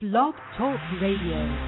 Blog Talk Radio.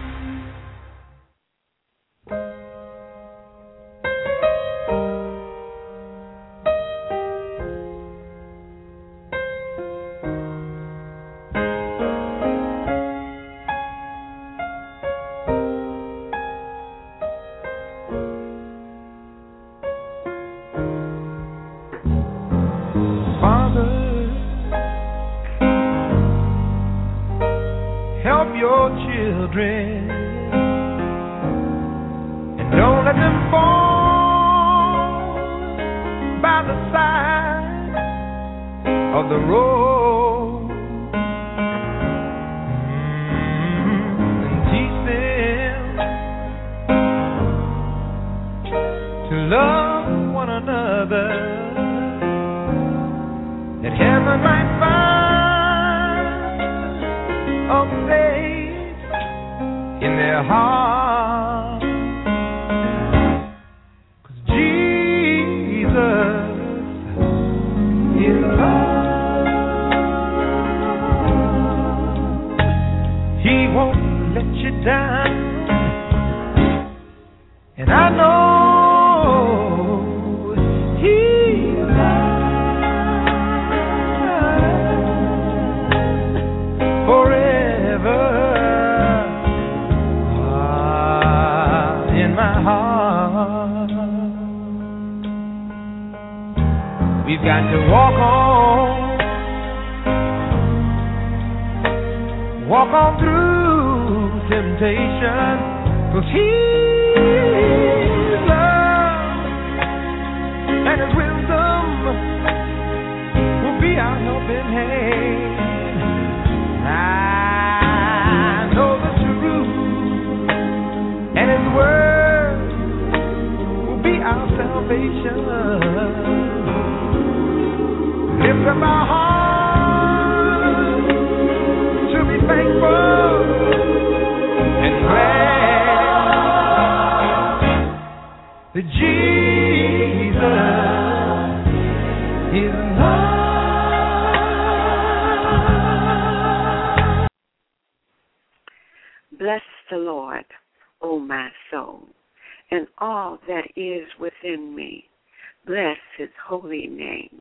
Bless the Lord, O my soul, and all that is within me. Bless his holy name.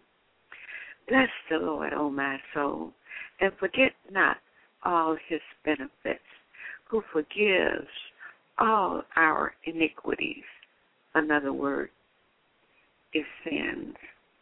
Bless the Lord, O my soul, and forget not all his benefits, who forgives all our iniquities. Another word is sins.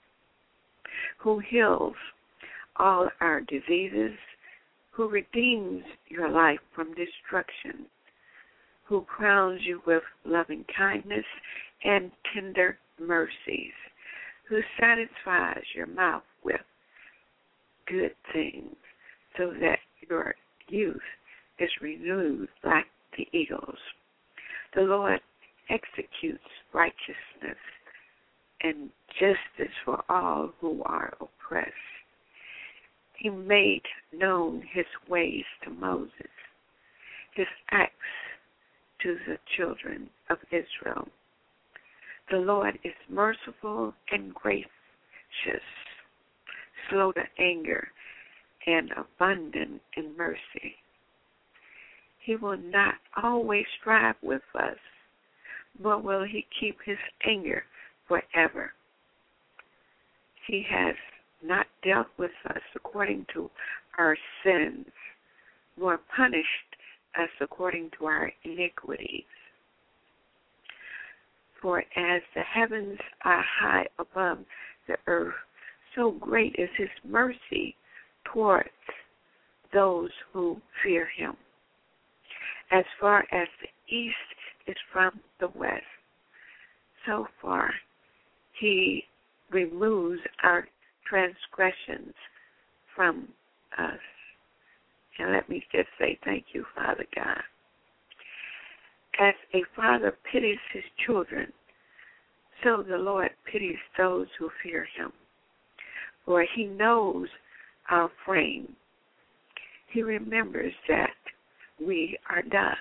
Who heals all our diseases, who redeems your life from destruction, who crowns you with loving kindness and tender mercies, who satisfies your mouth with good things, so that your youth is renewed like the eagles. The Lord executes righteousness and justice for all who are oppressed. He made known his ways to Moses, his acts to the children of Israel. The Lord is merciful and gracious, slow to anger, and abundant in mercy. He will not always strive with us, nor will he keep his anger forever. He has not dealt with us according to our sins, nor punished us according to our iniquities. For as the heavens are high above the earth, so great is his mercy towards those who fear him. As far as the east is from the west, so far he removes our transgressions from us. And let me just say thank you, Father God. As a father pities his children, so the Lord pities those who fear him. For he knows our frame. He remembers that we are dust.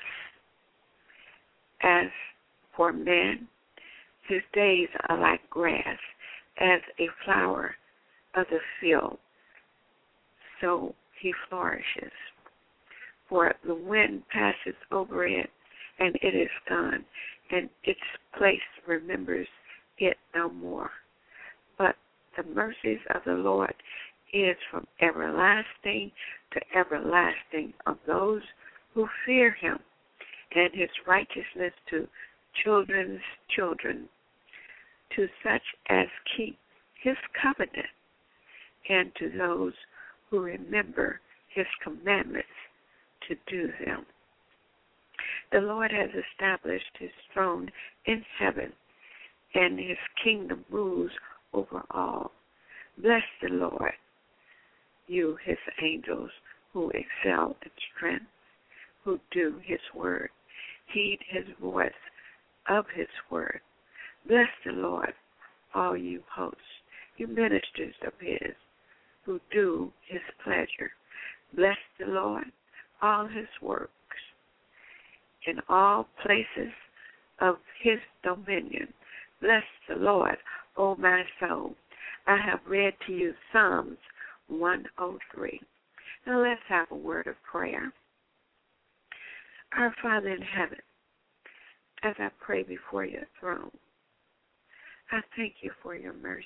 As for man, his days are like grass, as a flower of the field, so he flourishes. for the wind passes over it, and it is gone, and its place remembers it no more. But the mercies of the Lord is from everlasting to everlasting of those who fear him, and his righteousness to children's children, to such as keep his covenant, and to those who remember his commandments to do them. The Lord has established his throne in heaven, and his kingdom rules over all. Bless the Lord, you his angels who excel in strength, who do his word, heed his voice of his word. Bless the Lord, all you hosts, you ministers of his, who do his pleasure. Bless the Lord, all his works, in all places of his dominion. Bless the Lord, O my soul. I have read to you Psalms 103. Now let's have a word of prayer. Our Father in heaven, as I pray before your throne, I thank you for your mercies.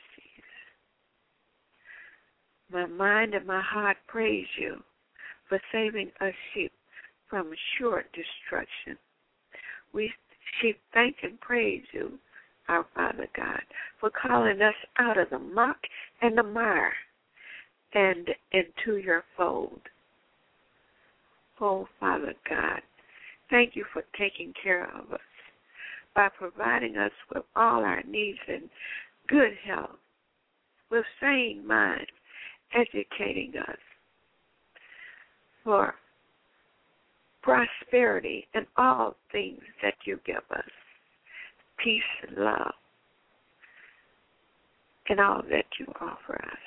My mind and my heart praise you for saving us sheep from sure destruction. We sheep thank and praise you, our Father God, for calling us out of the muck and the mire and into your fold. Oh, Father God, thank you for taking care of us by providing us with all our needs and good health, with sane minds, educating us for prosperity and all things that you give us, peace and love, and all that you offer us.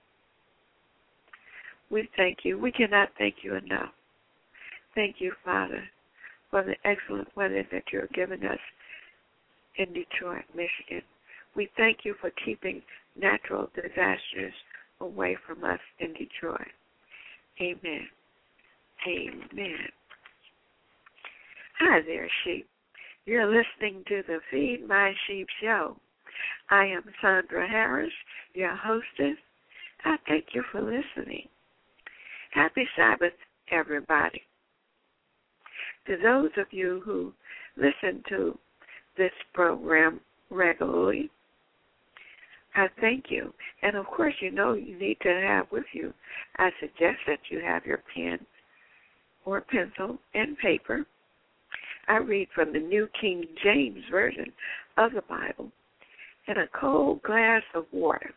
We thank you. We cannot thank you enough. Thank you, Father, for the excellent weather that you're giving us in Detroit, Michigan. We thank you for keeping natural disasters away from us in Detroit. Amen. Amen. Hi there, sheep. You're listening to the Feed My Sheep show. I am Sandra Harris, your hostess. I thank you for listening. Happy Sabbath, everybody. To those of you who listen to this program regularly, I thank you. And, of course, you know you need to have with you, I suggest that you have your pen or pencil and paper. I read from the New King James Version of the Bible and a cold glass of water.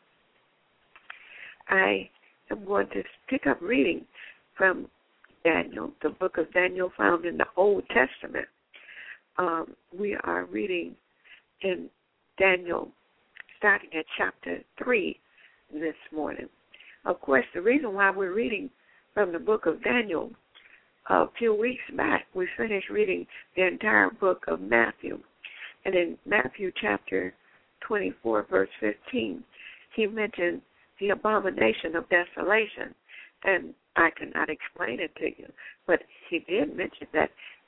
I am going to pick up reading from Daniel, the book of Daniel found in the Old Testament. We are reading in Daniel starting at chapter 3 this morning. Of course, the reason why we're reading from the book of Daniel, a few weeks back, we finished reading the entire book of Matthew. And in Matthew chapter 24, verse 15, he mentioned the abomination of desolation. And I cannot explain it to you, but he did mention that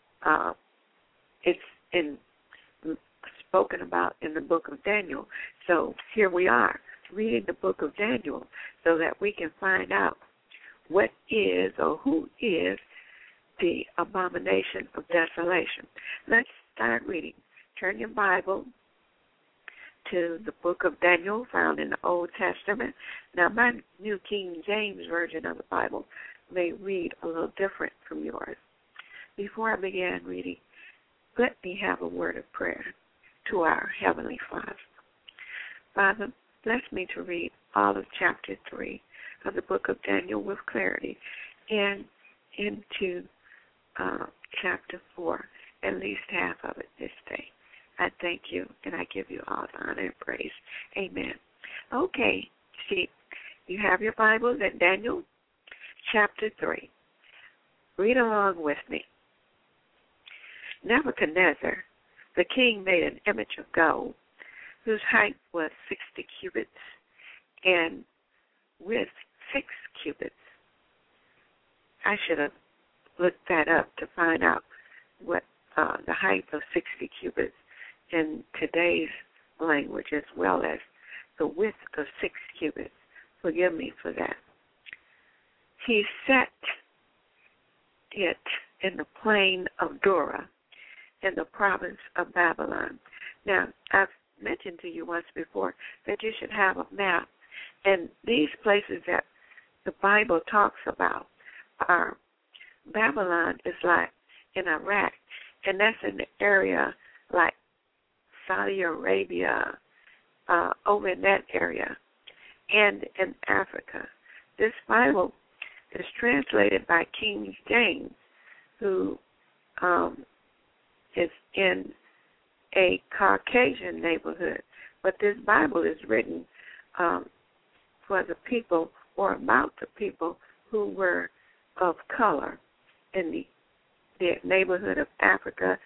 it's spoken about in the book of Daniel. So here we are, reading the book of Daniel so that we can find out what is or who is the abomination of desolation. Let's start reading. Turn your Bible to the book of Daniel found in the Old Testament. Now, my New King James Version of the Bible may read a little different from yours. Before I begin reading, let me have a word of prayer to our Heavenly Father. Father, bless me to read all of chapter 3 of the book of Daniel with clarity and into chapter 4, at least half of it this day. I thank you, and I give you all the honor and praise. Amen. Okay, see, you have your Bibles at Daniel chapter 3. Read along with me. Nebuchadnezzar, the king, made an image of gold, whose height was 60 cubits, and width 6 cubits. I should have looked that up to find out what the height of 60 cubits in today's language, as well as the width of 6 cubits. Forgive me for that. He set it in the plain of Dura in the province of Babylon. Now, I've mentioned to you once before that you should have a map, and these places that the Bible talks about are Babylon is like in Iraq, and that's in the area like Saudi Arabia, over in that area, and in Africa. This Bible is translated by King James, who is in a Caucasian neighborhood. But this Bible is written for the people, or about the people who were of color in the neighborhood of Africa,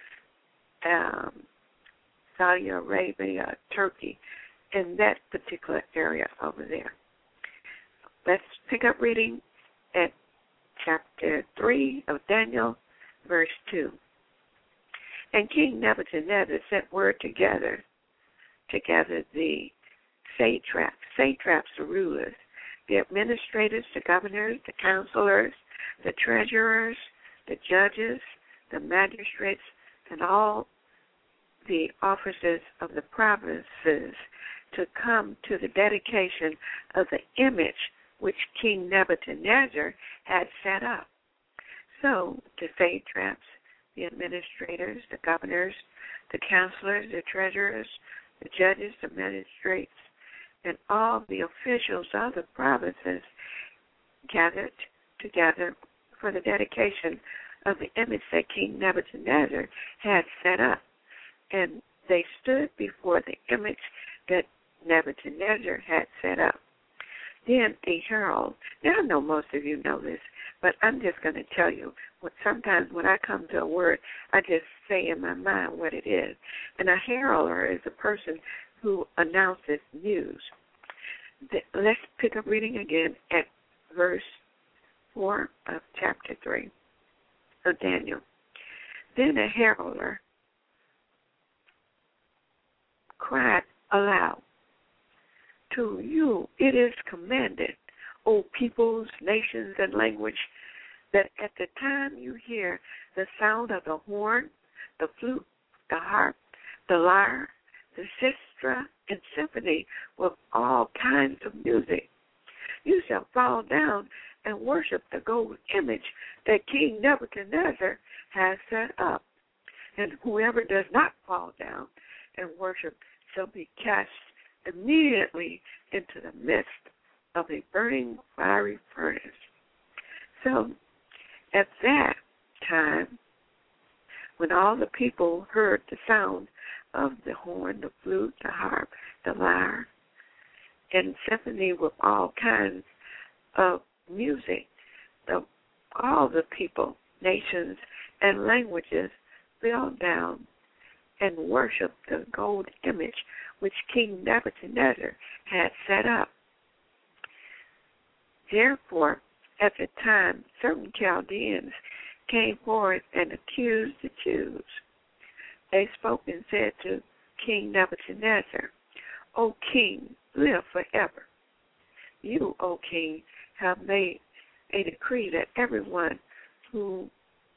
Saudi Arabia, Turkey, in that particular area over there. Let's pick up reading at chapter 3 of Daniel, verse 2. And King Nebuchadnezzar sent word together the satraps, the rulers, the administrators, the governors, the counselors, the treasurers, the judges, the magistrates, and all the officers of the provinces to come to the dedication of the image which King Nebuchadnezzar had set up. So the satraps, the administrators, the governors, the counselors, the treasurers, the judges, the magistrates, and all the officials of the provinces gathered together for the dedication of the image that King Nebuchadnezzar had set up. And they stood before the image that Nebuchadnezzar had set up. Then a herald, now I know most of you know this, but I'm just going to tell you, sometimes when I come to a word, I just say in my mind what it is. And a heralder is a person who announces news. Let's pick up reading again at verse 4 of chapter 3 of Daniel. Then a heralder cried aloud, "To you it is commanded, O peoples, nations, and language, that at the time you hear the sound of the horn, the flute, the harp, the lyre, the sistra, and symphony with all kinds of music, you shall fall down and worship the gold image that King Nebuchadnezzar has set up. And whoever does not fall down and worship shall be cast immediately into the midst of a burning fiery furnace." So at that time, when all the people heard the sound of the horn, the flute, the harp, the lyre, and symphony with all kinds of music, all the people, nations, and languages fell down and worshiped the gold image which King Nebuchadnezzar had set up. Therefore, at the time, certain Chaldeans came forward and accused the Jews. They spoke and said to King Nebuchadnezzar, "O king, live forever. You, O king, have made a decree that everyone who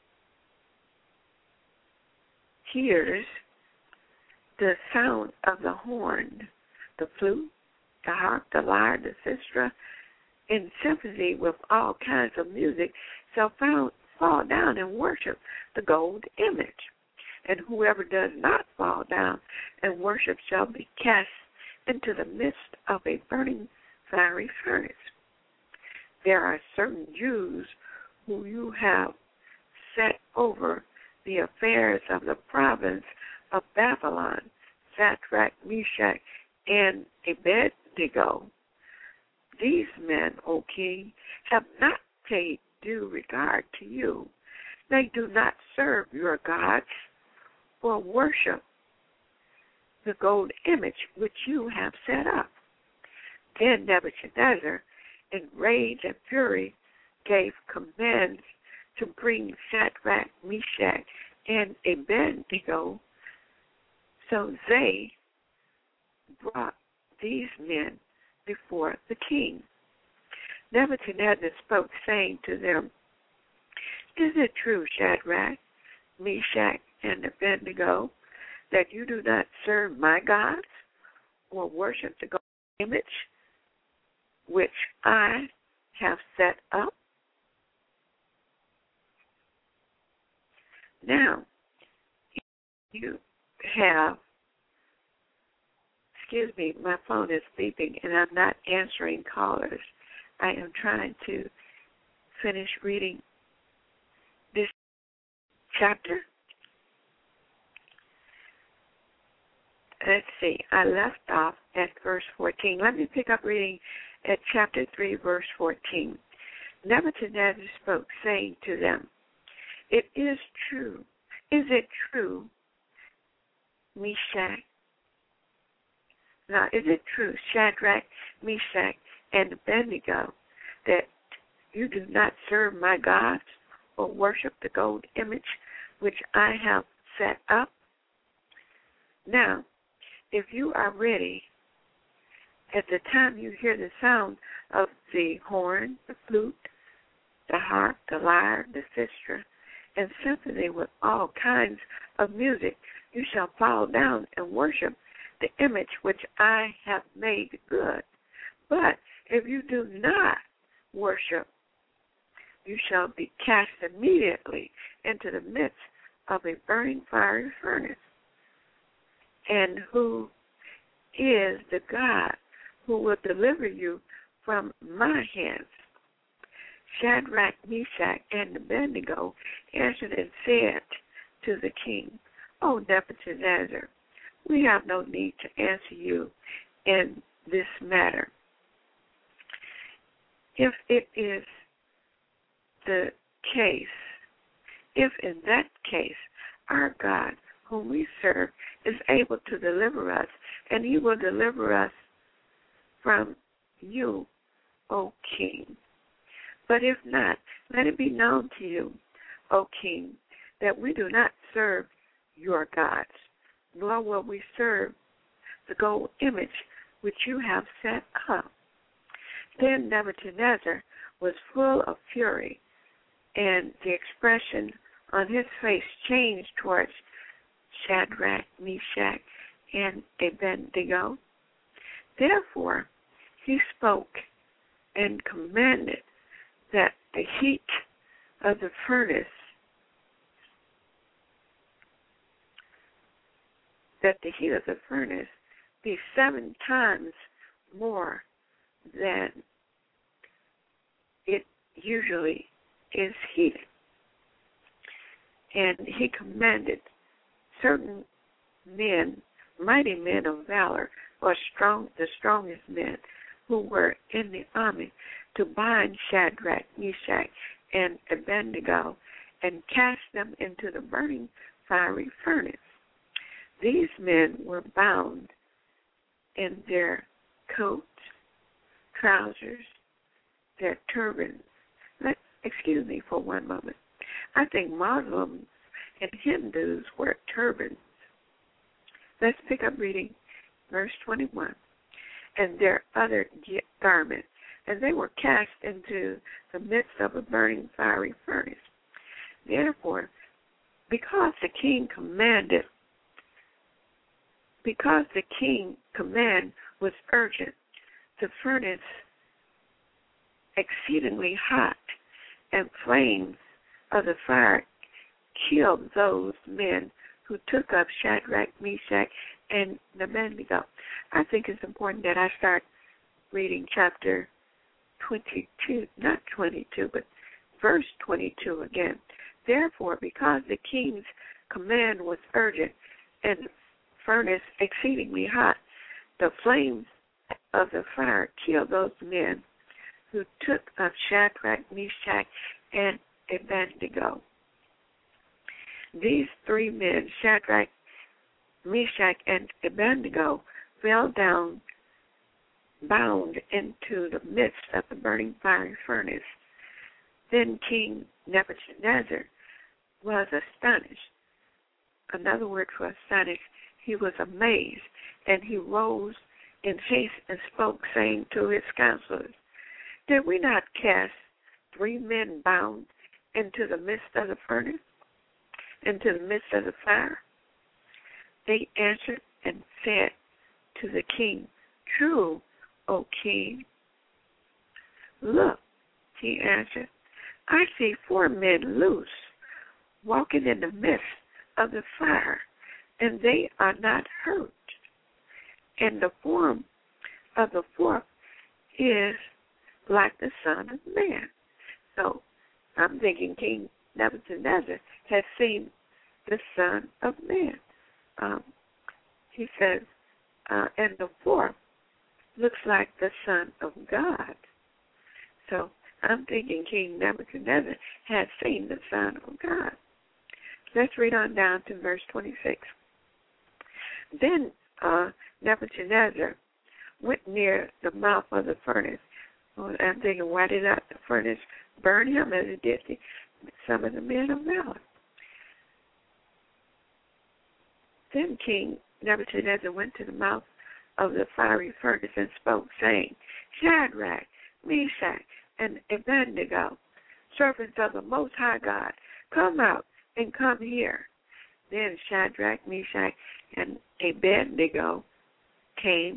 hears the sound of the horn, the flute, the harp, the lyre, the sistra, in symphony with all kinds of music, shall fall down and worship the gold image. And whoever does not fall down and worship shall be cast into the midst of a burning fiery furnace. There are certain Jews who you have set over the affairs of the province of Babylon, Shadrach, Meshach, and Abednego. These men, O king, have not paid due regard to you. They do not serve your gods or worship the gold image which you have set up." Then Nebuchadnezzar, in rage and fury, gave commands to bring Shadrach, Meshach, and Abednego. So they brought these men before the king. Nebuchadnezzar spoke, saying to them, Is it true, Shadrach, Meshach, and Abednego, that you do not serve my gods or worship the golden image which I have set up? Now, you have, my phone is beeping and I'm not answering callers. I am trying to finish reading this chapter. Let's see, I left off at verse 14. Let me pick up reading at chapter 3, verse 14. Nebuchadnezzar spoke, saying to them, It is true. Is it true, Meshach? Now, is it true, Shadrach, Meshach, and Abednego, that you do not serve my gods or worship the gold image which I have set up? Now, if you are ready, at the time you hear the sound of the horn, the flute, the harp, the lyre, the sistra, and symphony with all kinds of music, you shall fall down and worship the image which I have made good. But if you do not worship, you shall be cast immediately into the midst of a burning fiery furnace. And who is the God who will deliver you from my hands? Shadrach, Meshach, and Abednego answered and said to the king, O Nebuchadnezzar, we have no need to answer you in this matter. If it is the case, if in that case our God, whom we serve, is able to deliver us, and he will deliver us from you, O king. But if not, let it be known to you, O king, that we do not serve your gods, nor will we serve the gold image which you have set up. Then Nebuchadnezzar was full of fury, and the expression on his face changed towards Shadrach, Meshach, and Abednego. Therefore, he spoke and commanded that the heat of the furnace be 7 times more than it usually is heated. And he commanded certain men, mighty men of valor, or the strongest men who were in the army, to bind Shadrach, Meshach, and Abednego and cast them into the burning fiery furnace. These men were bound in their coats, trousers, their turbans. Excuse me for one moment. I think Muslims and Hindus wear turbans. Let's pick up reading verse 21. And their other garments, and they were cast into the midst of a burning fiery furnace. Therefore, because the king command was urgent, the furnace exceedingly hot, and flames of the fire killed those men who took up Shadrach, Meshach, and Abednego. I think it's important that I start reading chapter 22, not 22, but verse 22 again. Therefore, because the king's command was urgent and the furnace exceedingly hot, the flames of the fire killed those men who took up Shadrach, Meshach, and Abednego. These 3 men, Shadrach, Meshach, and Abednego, fell down bound into the midst of the burning fiery furnace. Then King Nebuchadnezzar was astonished. Another word for astonished, he was amazed, and he rose in haste and spoke, saying to his counselors, Did we not cast 3 men bound into the midst of the furnace, into the midst of the fire? They answered and said to the king, True, O king. Look, he answered, I see 4 men loose, walking in the midst of the fire, and they are not hurt. And the form of the 4th is like the Son of Man. So I'm thinking King Nebuchadnezzar has seen the Son of Man. He says, and the 4th looks like the Son of God. So I'm thinking King Nebuchadnezzar has seen the Son of God. Let's read on down to verse 26. Then Nebuchadnezzar went near the mouth of the furnace. Well, I'm thinking, why did not the furnace burn him as it did some of the men of valor? Then King Nebuchadnezzar went to the mouth of the fiery furnace and spoke, saying, Shadrach, Meshach, and Abednego, servants of the Most High God, come out and come here. Then Shadrach, Meshach, and Abednego came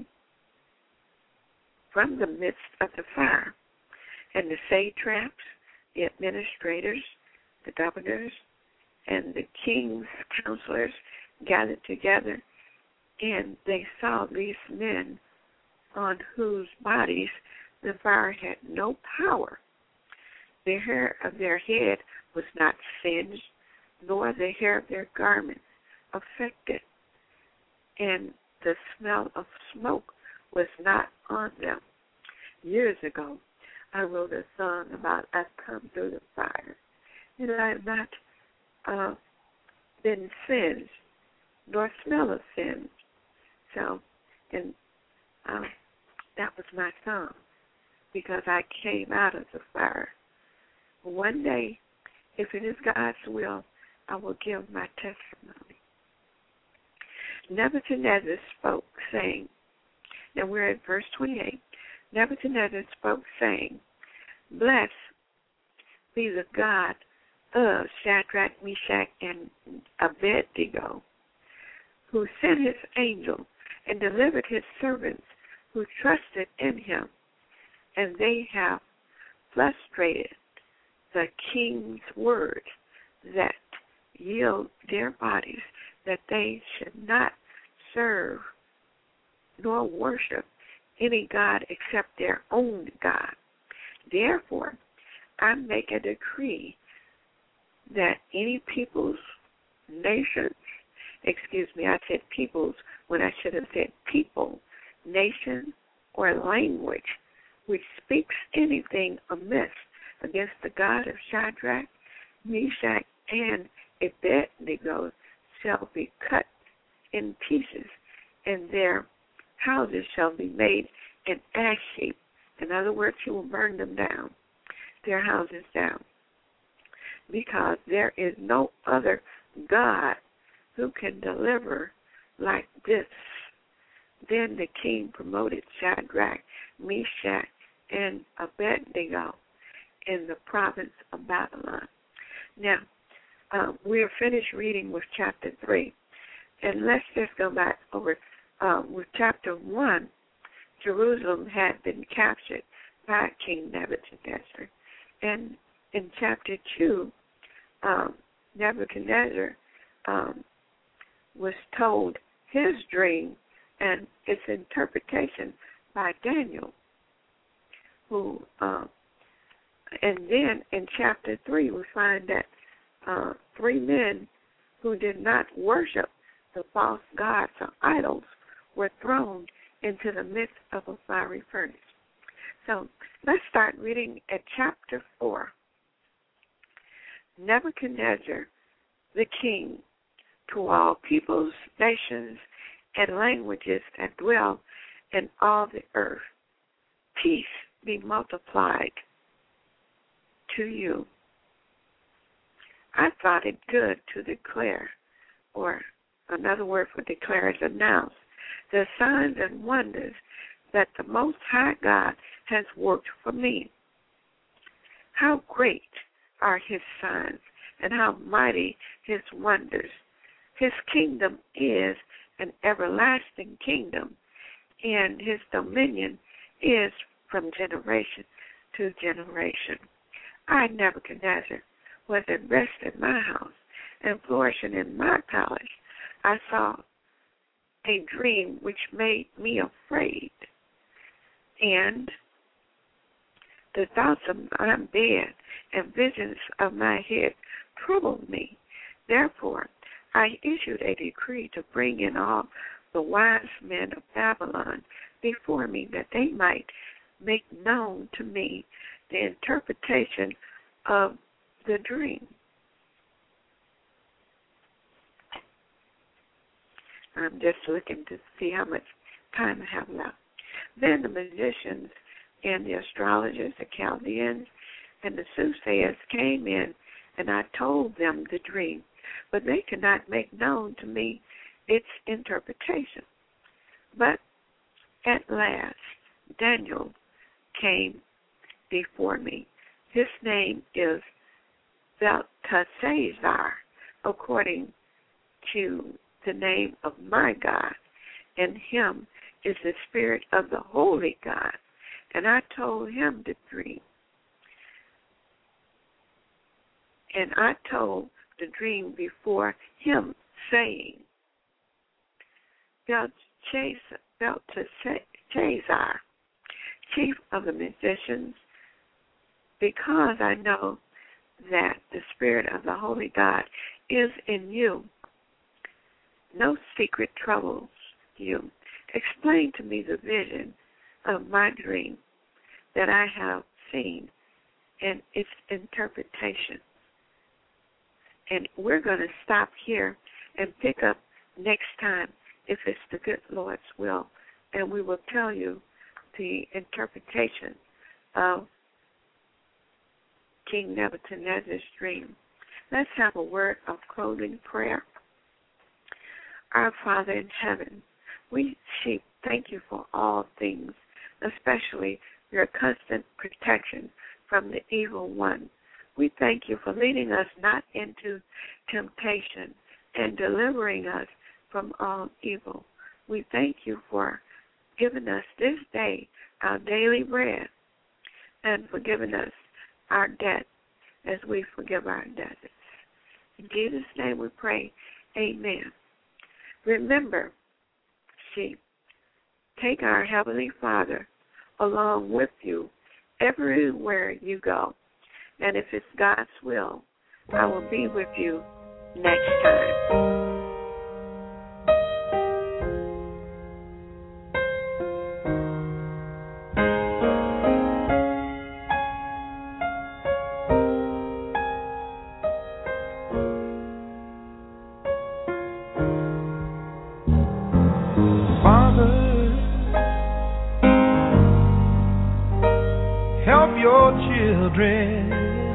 from the midst of the fire, and the satraps, the administrators, the governors, and the king's counselors gathered together, and they saw these men on whose bodies the fire had no power. The hair of their head was not singed, nor the hair of their garments affected, and the smell of smoke was not on them. Years ago, I wrote a song about I've come through the fire, and I have not been singed, nor smell of sin. So, and that was my song, because I came out of the fire. One day, if it is God's will, I will give my testimony. Nebuchadnezzar spoke, saying, now we're at verse 28. Nebuchadnezzar spoke, saying, Blessed be the God of Shadrach, Meshach, and Abednego, who sent his angel and delivered his servants who trusted in him, and they have frustrated the king's word that yield their bodies, that they should not serve nor worship any god except their own God. Therefore, I make a decree that any people's, nations, I said peoples when I should have said people, nation, or language which speaks anything amiss against the God of Shadrach, Meshach, and Abednego shall be cut in pieces, and their houses shall be made an ash heap. In other words, he will burn them down, their houses down, because there is no other God who can deliver like this. Then the king promoted Shadrach, Meshach, and Abednego in the province of Babylon. Now, we are finished reading with chapter 3, and let's just go back over with chapter 1. Jerusalem had been captured by King Nebuchadnezzar, and in chapter 2, Nebuchadnezzar was told his dream and its interpretation by Daniel, who and then in chapter 3 we find that 3 men who did not worship the false gods or idols were thrown into the midst of a fiery furnace. So let's start reading at chapter 4. Nebuchadnezzar, the king, to all peoples, nations, and languages that dwell in all the earth, peace be multiplied to you. I thought it good to declare, or another word for declare is announce, the signs and wonders that the Most High God has worked for me. How great are his signs, and how mighty his wonders. His kingdom is an everlasting kingdom, and his dominion is from generation to generation. I, Nebuchadnezzar, was at rest in my house and flourishing in my palace. I saw a dream which made me afraid, and the thoughts of my bed and visions of my head troubled me. Therefore, I issued a decree to bring in all the wise men of Babylon before me, that they might make known to me the interpretation of the dream. I'm just looking to see how much time I have left. Then the magicians and the astrologers, the Chaldeans, and the soothsayers came in, and I told them the dream, but they could not make known to me its interpretation. But at last Daniel came before me. His name is Belteshazzar, according to the name of my God, and him is the spirit of the holy God. And I told him the dream. And I told the dream before him, saying, Belteshazzar, chief of the magicians, because I know that the spirit of the holy God is in you, no secret troubles you. Explain to me the vision of my dream that I have seen and its interpretation. And we're going to stop here and pick up next time, if it's the good Lord's will, and we will tell you the interpretation of King Nebuchadnezzar's dream. Let's have a word of closing prayer. Our Father in heaven, we thank you for all things, especially your constant protection from the evil one. We thank you for leading us not into temptation and delivering us from all evil. We thank you for giving us this day our daily bread and for giving us our debt as we forgive our debtors. In Jesus' name we pray, amen. Remember, take our Heavenly Father along with you everywhere you go. And if it's God's will, I will be with you next time. Children,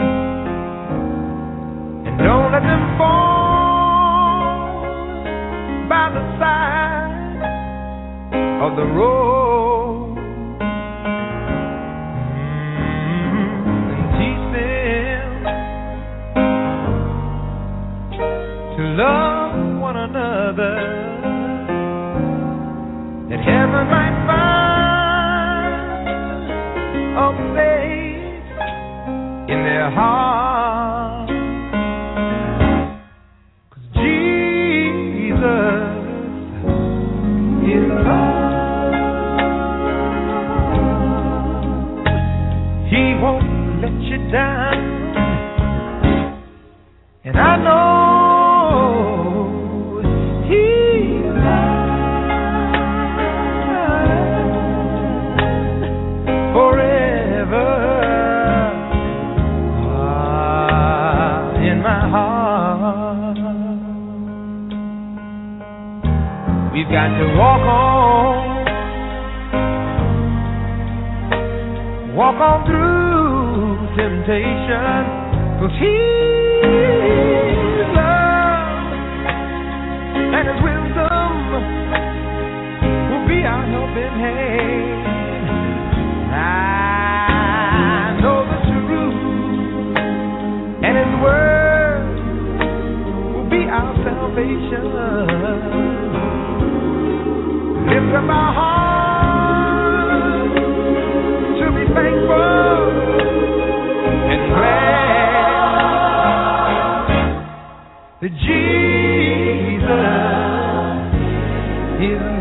and don't let them fall by the side of the road, and teach them to love one another, that heaven might find a place in their heart, 'cause Jesus is love. He won't let you down, and I know He's mine forever. We've got to walk on through temptation, 'cause His love and His wisdom will be our helping hand. I know the truth, and His word will be our salvation. Lift up our hearts to be thankful and glad that Jesus is